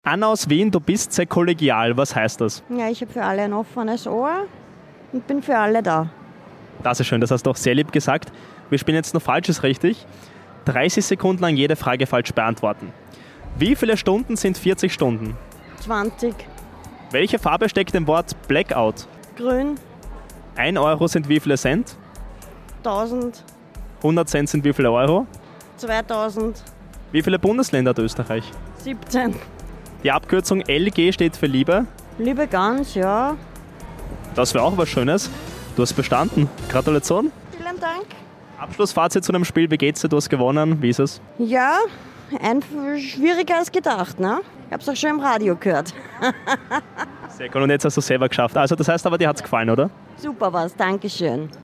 Anna aus Wien, du bist sehr kollegial. Was heißt das? Ja, ich habe für alle ein offenes Ohr und bin für alle da. Das ist schön, das hast du auch sehr lieb gesagt. Wir spielen jetzt noch Falsches richtig. 30 Sekunden lang jede Frage falsch beantworten. Wie viele Stunden sind 40 Stunden? 20. Welche Farbe steckt im Wort Blackout? Grün. 1 Euro sind wie viele Cent? 1000. 100 Cent sind wie viele Euro? 2000. Wie viele Bundesländer hat Österreich? 17. Die Abkürzung LG steht für Liebe. Liebe Gans, ja. Das wäre auch was Schönes. Du hast bestanden. Gratulation. Vielen Dank. Abschlussfazit zu dem Spiel. Wie geht's dir? Du hast gewonnen. Wie ist es? Ja, schwieriger als gedacht, ne? Ich hab's auch schon im Radio gehört. Sehr gut. Und jetzt hast du es selber geschafft. Also das heißt aber, dir hat's gefallen, oder? Super war's, Dankeschön.